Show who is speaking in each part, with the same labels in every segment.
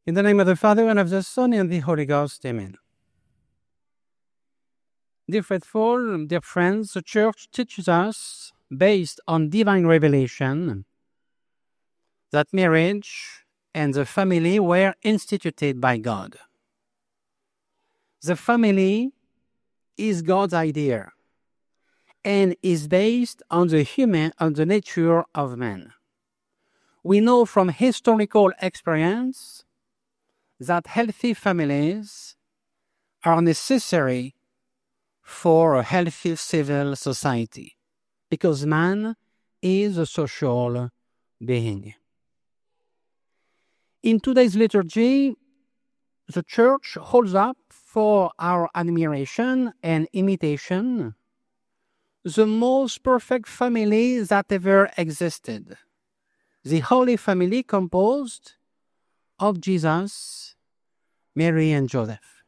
Speaker 1: In the name of the Father, and of the Son, and of the Holy Ghost. Amen. Dear faithful, dear friends, the Church teaches us, based on divine revelation, that marriage and the family were instituted by God. The family is God's idea and is based on the nature of man. We know from historical experience that healthy families are necessary for a healthy civil society, because man is a social being. In today's liturgy, the Church holds up for our admiration and imitation the most perfect family that ever existed, the Holy Family composed of Jesus, Mary, and Joseph.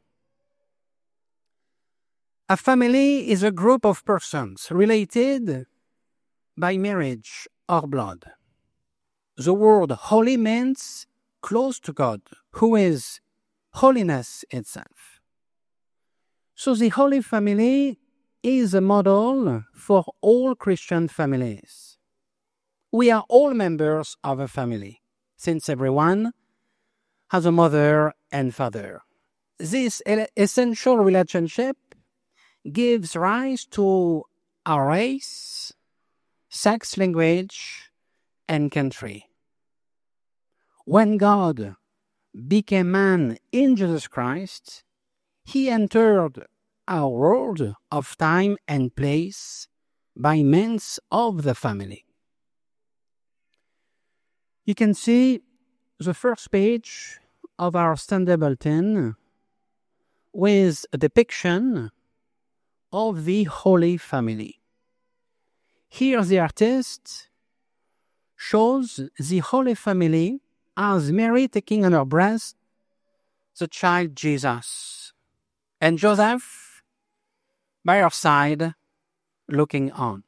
Speaker 1: A family is a group of persons related by marriage or blood. The word holy means close to God, who is holiness itself. So the Holy Family is a model for all Christian families. We are all members of a family, since everyone has a mother and father. This essential relationship gives rise to our race, sex, language, and country. When God became man in Jesus Christ, he entered our world of time and place by means of the family. You can see the first page of our Sunday bulletin with a depiction of the Holy Family. Here the artist shows the Holy Family as Mary taking on her breast the child Jesus, and Joseph by her side looking on.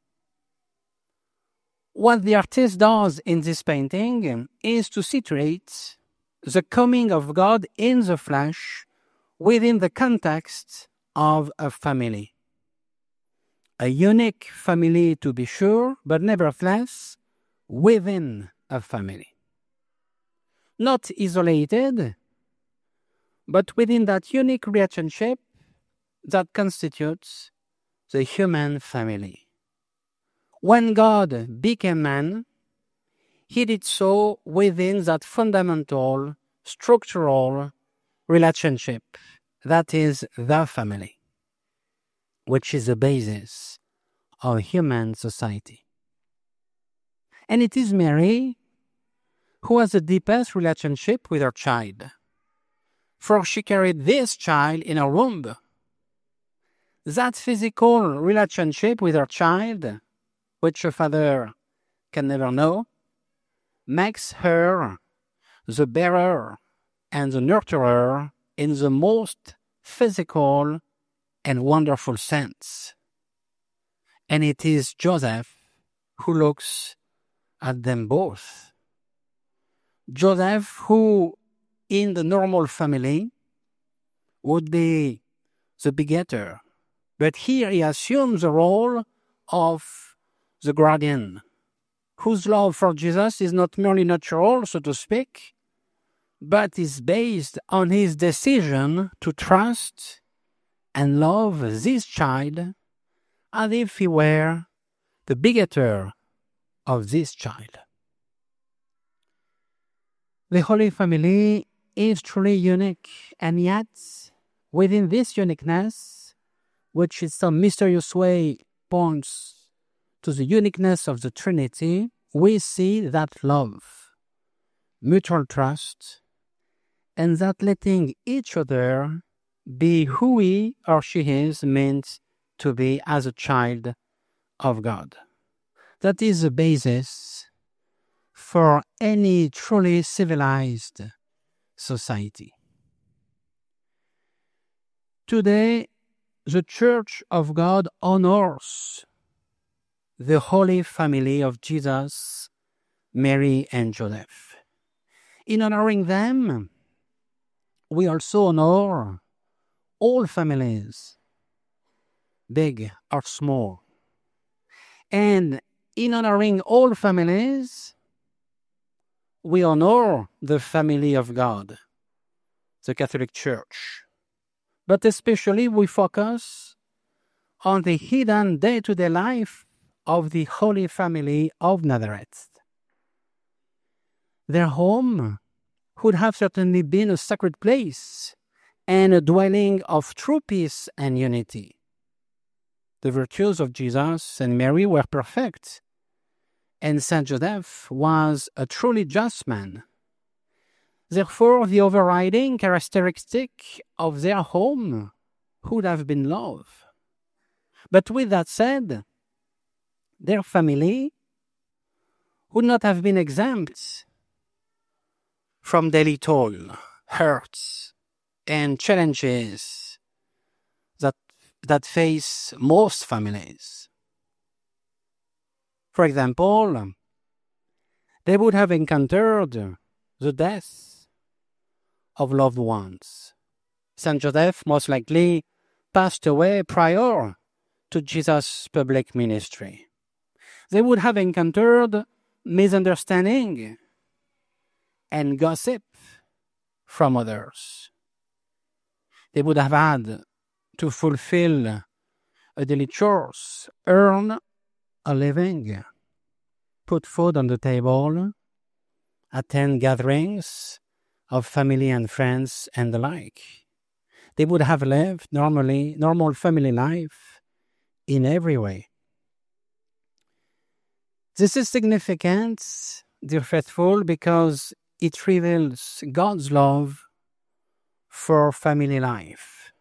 Speaker 1: What the artist does in this painting is to situate the coming of God in the flesh within the context of a family. A unique family, to be sure, but nevertheless within a family. Not isolated, but within that unique relationship that constitutes the human family. When God became man, he did so within that fundamental, structural relationship that is the family, which is the basis of human society. And it is Mary who has the deepest relationship with her child, for she carried this child in her womb. That physical relationship with her child, which her father can never know, makes her the bearer and the nurturer in the most physical and wonderful sense. And it is Joseph who looks at them both. Joseph, who in the normal family would be the begetter, but here he assumes the role of the guardian, whose love for Jesus is not merely natural, so to speak, but is based on his decision to trust and love this child as if he were the begetter of this child. The Holy Family is truly unique, and yet within this uniqueness, which in some mysterious way points to the uniqueness of the Trinity, we see that love, mutual trust, and that letting each other be who he or she is meant to be as a child of God. That is the basis for any truly civilized society. Today, the Church of God honors the Holy Family of Jesus, Mary, and Joseph. In honoring them, we also honor all families, big or small. And in honoring all families, we honor the family of God, the Catholic Church. But especially we focus on the hidden day-to-day life of the Holy Family of Nazareth. Their home would have certainly been a sacred place and a dwelling of true peace and unity. The virtues of Jesus and Mary were perfect, and Saint Joseph was a truly just man. Therefore, the overriding characteristic of their home would have been love. But with that said, their family would not have been exempt from daily toil, hurts, and challenges that face most families. For example, they would have encountered the death of loved ones. Saint Joseph most likely passed away prior to Jesus' public ministry. They would have encountered misunderstanding and gossip from others. They would have had to fulfill a daily chores, earn a living, put food on the table, attend gatherings of family and friends and the like. They would have lived normal family life in every way. This is significant, dear faithful, because it reveals God's love for family life.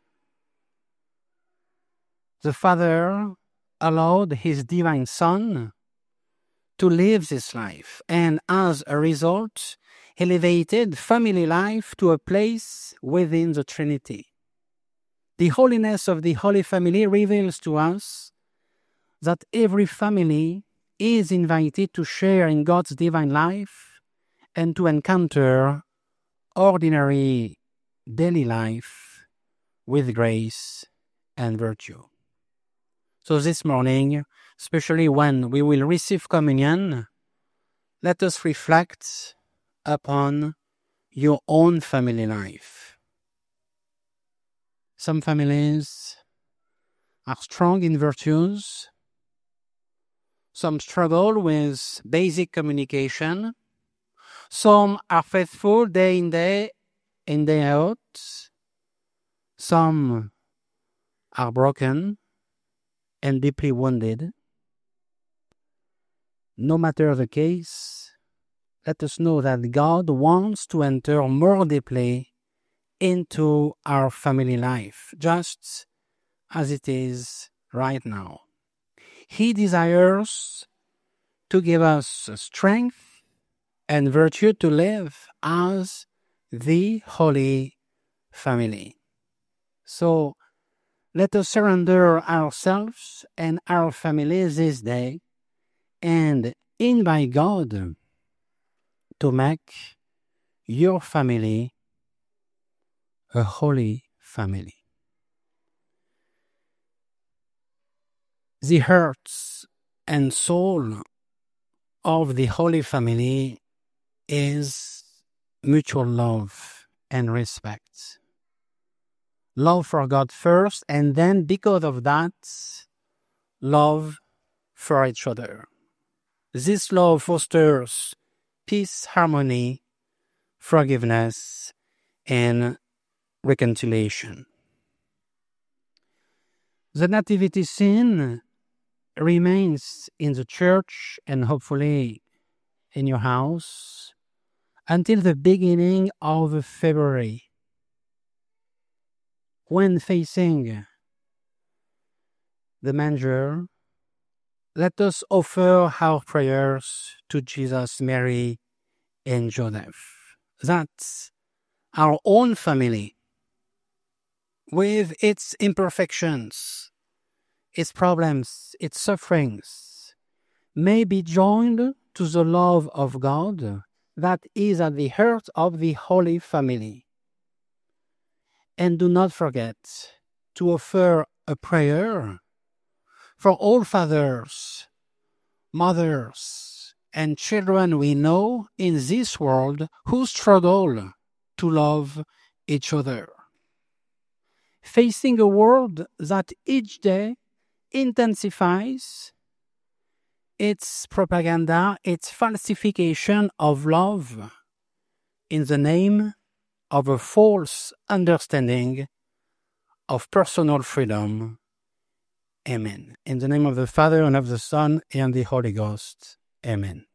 Speaker 1: The Father allowed His divine Son to live this life, and as a result, elevated family life to a place within the Trinity. The holiness of the Holy Family reveals to us that every family is invited to share in God's divine life and to encounter ordinary daily life with grace and virtue. So this morning, especially when we will receive communion, let us reflect upon your own family life. Some families are strong in virtues. Some struggle with basic communication. Some are faithful day in, day out. Some are broken and deeply wounded. No matter the case, let us know that God wants to enter more deeply into our family life, just as it is right now. He desires to give us strength and virtue to live as the Holy Family. So let us surrender ourselves and our families this day and invite God to make your family a holy family. The hearts and soul of the Holy Family is mutual love and respect. Love for God first, and then because of that, love for each other. This love fosters peace, harmony, forgiveness, and reconciliation. The nativity scene remains in the church and hopefully in your house until the beginning of February. When facing the manger, let us offer our prayers to Jesus, Mary, and Joseph. That's our own family, with its imperfections, its problems, its sufferings, may be joined to the love of God that is at the heart of the Holy Family. And do not forget to offer a prayer for all fathers, mothers, and children we know in this world who struggle to love each other. Facing a world that each day intensifies its propaganda, its falsification of love in the name of a false understanding of personal freedom. Amen. In the name of the Father, and of the Son, and the Holy Ghost. Amen.